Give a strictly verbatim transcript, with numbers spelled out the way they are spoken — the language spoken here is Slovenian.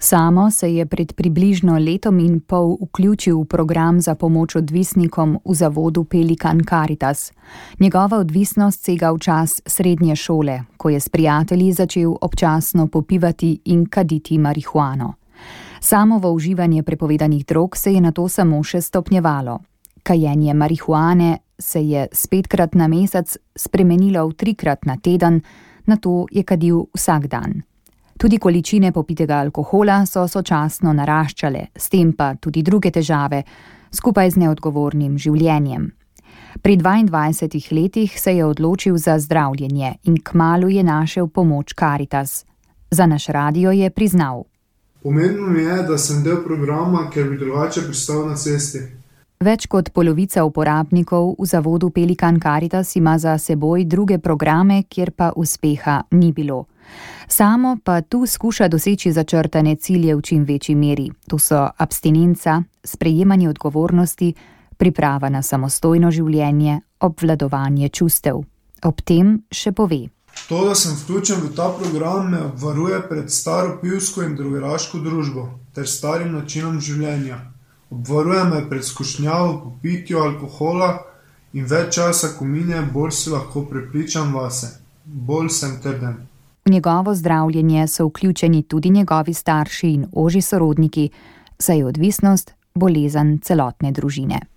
Samo se je pred približno letom in pol vključil v program za pomoč odvisnikom v zavodu Pelikan Caritas. Njegova odvisnost sega v čas srednje šole, ko je s prijatelji začel občasno popivati in kaditi marihuano. Samovo uživanje prepovedanih drog se je nato samo še stopnjevalo. Kajenje marihuane se je s petkrat na mesec spremenilo v trikrat na teden, nato je kadil vsak dan. Tudi količine popitega alkohola so sočasno naraščale, s tem pa tudi druge težave, skupaj z neodgovornim življenjem. Pri dvaindvajsetih letih se je odločil za zdravljenje in kmalu je našel pomoč Caritas. Za naš radio je priznal: Pomembno mi je, da sem del programa, ker bi drugače pristal na cesti. Več kot polovica uporabnikov v zavodu Pelikan Caritas ima za seboj druge programe, kjer pa uspeha ni bilo. Samo pa tu skuša doseči začrtane cilje v čim večji meri. To so abstinenca, sprejemanje odgovornosti, priprava na samostojno življenje, obvladovanje čustev. Ob tem še pove: To, da sem vključen v ta program, me obvaruje pred staro pivsko in drogeraško družbo ter starim načinom življenja. Obvaruje me pred skušnjavo po pitju alkohola in več časa, ko mine, bolj si lahko prepričan vase. Bolj sem trden. V njegovo zdravljenje so vključeni tudi njegovi starši in ožji sorodniki, saj je odvisnost bolezen celotne družine.